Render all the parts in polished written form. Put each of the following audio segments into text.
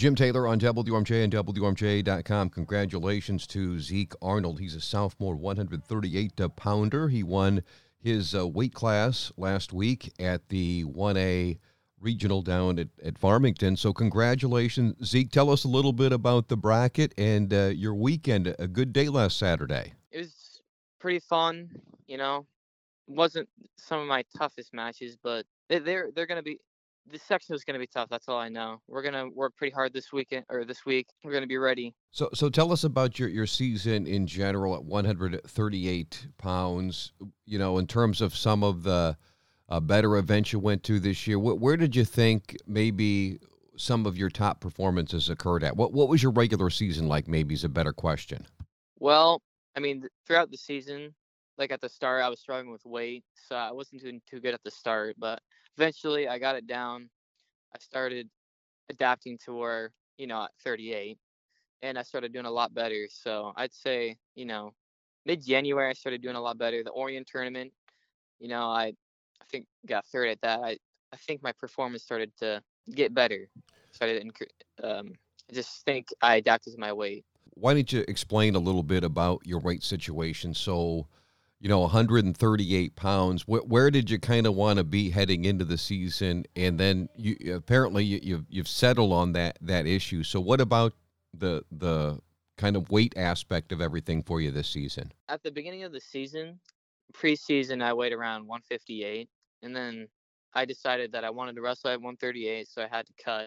Jim Taylor on WRMJ and WRMJ.com. Congratulations to Zeke Arnold. He's a sophomore 138-pounder. He won his weight class last week at the 1A regional down at Farmington. So congratulations, Zeke. Tell us a little bit about the bracket and your weekend. A good day last Saturday. It was pretty fun, you know. It wasn't some of my toughest matches, but they're going to be. This section is going to be tough. That's all I know. We're going to work pretty hard this week. We're going to be ready. So tell us about your season in general at 138 pounds, you know, in terms of some of the better events you went to this year. Where did you think maybe some of your top performances occurred at? What was your regular season like, maybe is a better question. Well, I mean, throughout the season, like at the start, I was struggling with weight, so I wasn't doing too good at the start, but eventually I got it down. I started adapting to where, at 38, and I started doing a lot better. So I'd say, mid-January, I started doing a lot better. The Orion tournament, I think got third at that. I think my performance started to get better. I just think I adapted to my weight. Why don't you explain a little bit about your weight situation? So, 138 pounds. Where did you kind of want to be heading into the season? And then you've settled on that issue. So what about the kind of weight aspect of everything for you this season? At the beginning of the season, preseason, I weighed around 158, and then I decided that I wanted to wrestle at 138, so I had to cut,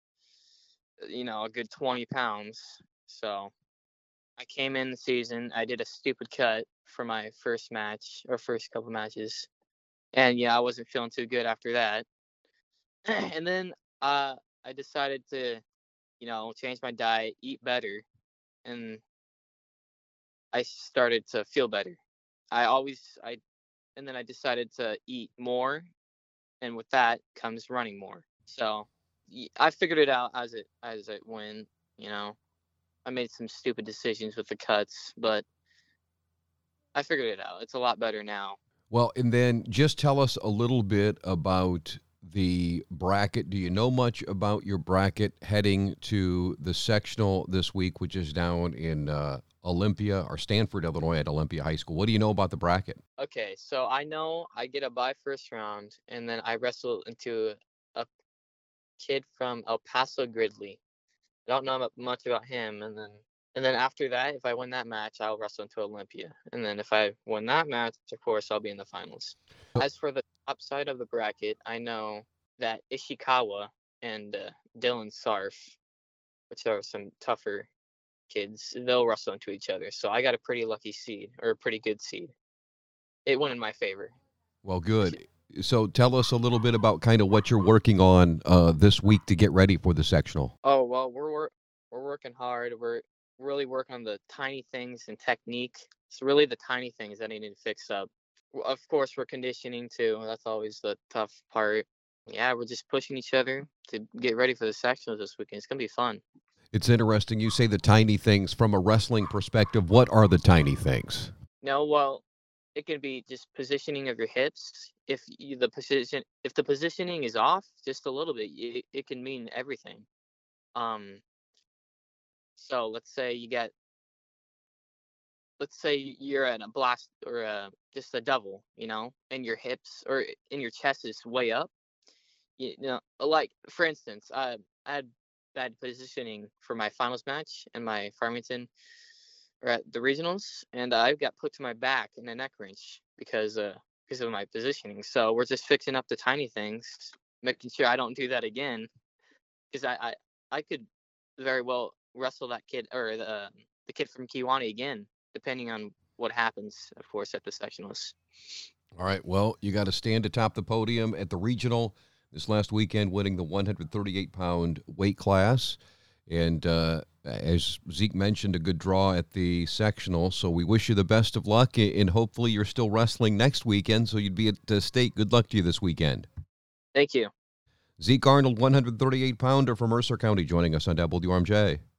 a good 20 pounds. So I came in the season, I did a stupid cut for my first couple matches. And I wasn't feeling too good after that. And then I decided to, change my diet, eat better, and I started to feel better. And then I decided to eat more, and with that comes running more. So I figured it out as it went, I made some stupid decisions with the cuts, but I figured it out. It's a lot better now. Well, and then just tell us a little bit about the bracket. Do you know much about your bracket heading to the sectional this week, which is down in Olympia or Stanford, Illinois at Olympia High School? What do you know about the bracket? Okay, so I know I get a bye first round, and then I wrestle into a kid from El Paso Gridley. I don't know much about him, and then after that, if I win that match, I'll wrestle into Olympia. And then if I win that match, of course, I'll be in the finals. As for the top side of the bracket, I know that Ishikawa and Dylan Sarf, which are some tougher kids, they'll wrestle into each other. So I got a pretty lucky seed, or a pretty good seed. It went in my favor. Well, good. So tell us a little bit about kind of what you're working on this week to get ready for the sectional. Oh, well, we're working hard. We're really working on the tiny things and technique. It's really the tiny things that I need to fix up. Of course, we're conditioning too. That's always the tough part. Yeah, we're just pushing each other to get ready for the sectionals this weekend. It's going to be fun. It's interesting. You say the tiny things from a wrestling perspective. What are the tiny things? No, well, it can be just positioning of your hips. If the positioning is off just a little bit, it can mean everything. So let's say you're at a blast or just a double, and your hips or in your chest is way up. Like for instance, I had bad positioning for my finals match in my Farmington or at the regionals, and I got put to my back in a neck wrench because of my positioning. So we're just fixing up the tiny things, making sure I don't do that again, because I could very well wrestle that kid or the kid from Kiwani again, depending on what happens, of course, at the sectionals. All right. Well, you got to stand atop the podium at the regional this last weekend, winning the 138-pound weight class. And as Zeke mentioned, a good draw at the sectional. So we wish you the best of luck, and hopefully you're still wrestling next weekend, so you'd be at state. Good luck to you this weekend. Thank you. Zeke Arnold, 138-pounder from Mercer County, joining us on WRMJ.